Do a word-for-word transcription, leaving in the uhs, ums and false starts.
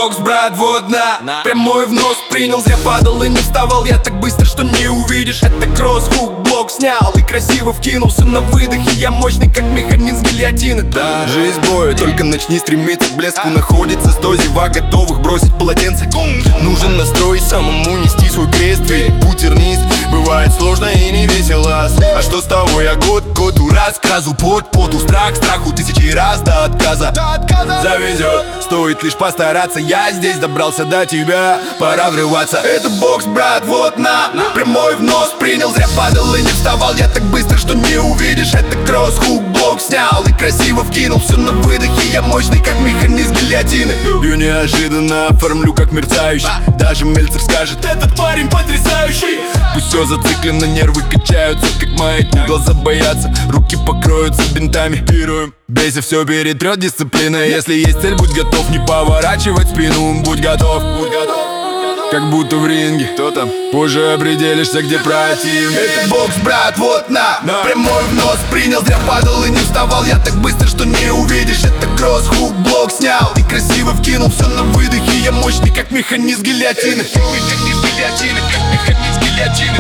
бокс, брат, вот на, на. Прямой в нос принял, зря падал и не вставал я так быстро, что не увидишь. Это кросс, хук, блок снял и красиво вкинулся на выдохе. Я мощный, как механизм гильотины. Да, жизнь боя, только начни стремиться к блеску. Находится сто зевак, готовых бросить полотенце. Нужен настрой, самому нести свой крест. Ведь путь тернист, бывает сложно и не весело. А что с того, я год, год у рассказу. Под, поту, страх, страху тысячи раз до отказа. Завезет, стоит лишь постараться. Я здесь добрался до тебя, пора врываться. Это бокс, брат, вот на, на. Прямой в нос принял, зря падал и не вставал я так быстро, что не увидишь. Это кросс, хук, блок снял и красиво вкинул все на выдохе. Я мощный, как механизм гильотины. И неожиданно оформлю, как мерцающий. Даже Мельцер скажет, этот парень потрясающий. Пусть все зациклено, нервы качаются, как маятник. Глаза боятся, руки покроются бинтами. Пируем, бейся, все перетрет дисциплина. Если есть цель, будь готов, не поворачивать спину. Будь готов, будь готов. Как будто в ринге, кто там? Позже определишься, где противник. Это бокс, брат, вот на, на. Прямой в нос принял, зря падал и не вставал я так быстро, что не увидишь. Это кросс, хук, блок снял и красиво вкинул все на выдохе. Я мощный, как механизм гильотины. Как механизм гильотины, как механизм гильотины.